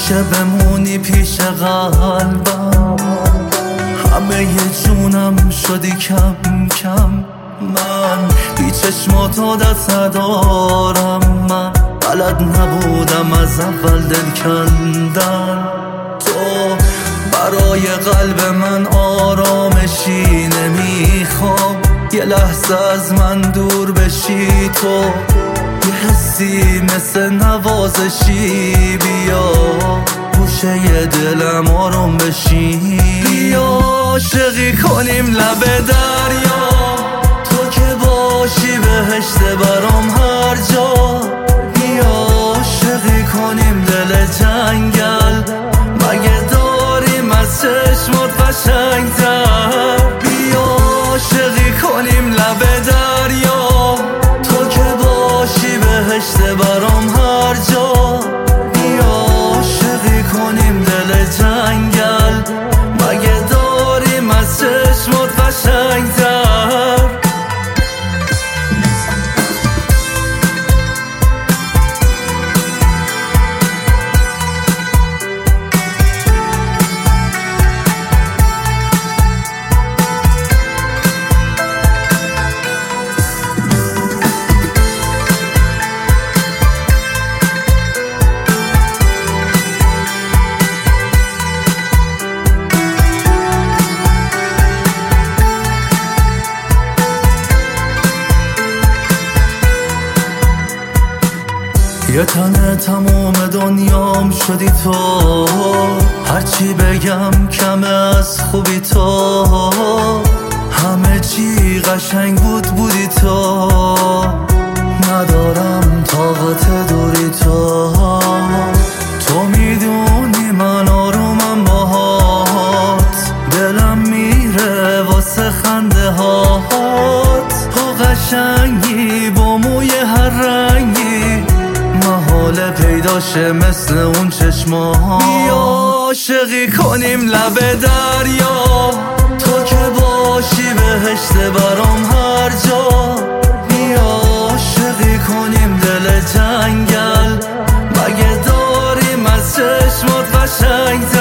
همیشه بمونی پیش قلبم، همه جونم شدی کم کم. من بی چشماتو دست ندارم، من بلد نبودم از اول دل کندن. تو برای قلب من آرامشی، نمیخوام یه لحظه از من دور بشی. تو یه حسی مثل نوازشی، بیا گوشه دلم آروم بشی. بیا عاشقی کنیم لب دریا، تو که باشی بهشت برام هر جا. بیا عاشقی کنیم دل جنگل، مگه داریم از چشمات قشنگ‌تر. بیا عاشقی کنیم لب دریا، تو که باشی بهشت برام هر جا. بیا عاشقی کنیم دل جنگل، مگه داریم از چشمات قشنگ‌تر. یه تنه تموم دنیام شدی تو، هرچی بگم کمه از خوبی تو. همه چی قشنگ بودی تو، ندارم طاقت دوری تو. تو میدونی من آرومم باهات، دلم میره واسه خنده هات. تو قشنگی با موی هر رنگی، محاله پیداشه مثل اون چشما. بیا عاشقی کنیم لب دریا، تو که باشی بهشت برام هر جا. بیا عاشقی کنیم دل جنگل، مگه داریم از چشمات قشنگ‌تر.